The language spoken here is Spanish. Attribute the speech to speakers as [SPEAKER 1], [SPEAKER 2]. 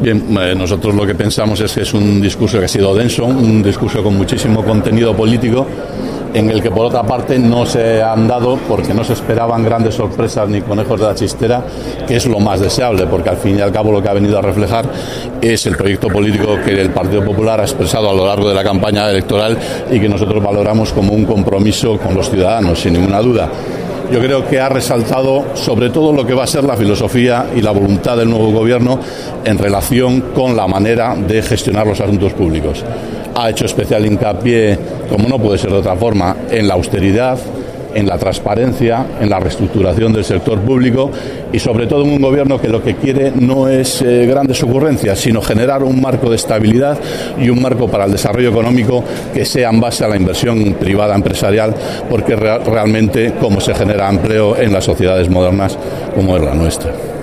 [SPEAKER 1] Bien, nosotros lo que pensamos es que es un discurso que ha sido denso, un discurso con muchísimo contenido político, en el que por otra parte no se han dado, porque no se esperaban grandes sorpresas ni conejos de la chistera, que es lo más deseable, porque al fin y al cabo lo que ha venido a reflejar es el proyecto político que el Partido Popular ha expresado a lo largo de la campaña electoral y que nosotros valoramos como un compromiso con los ciudadanos, sin ninguna duda. Yo creo que ha resaltado sobre todo lo que va a ser la filosofía y la voluntad del nuevo gobierno en relación con la manera de gestionar los asuntos públicos. Ha hecho especial hincapié, como no puede ser de otra forma, en la austeridad, en la transparencia, en la reestructuración del sector público y sobre todo en un gobierno que lo que quiere no es grandes ocurrencias, sino generar un marco de estabilidad y un marco para el desarrollo económico que sea en base a la inversión privada empresarial, porque realmente cómo se genera empleo en las sociedades modernas como es la nuestra.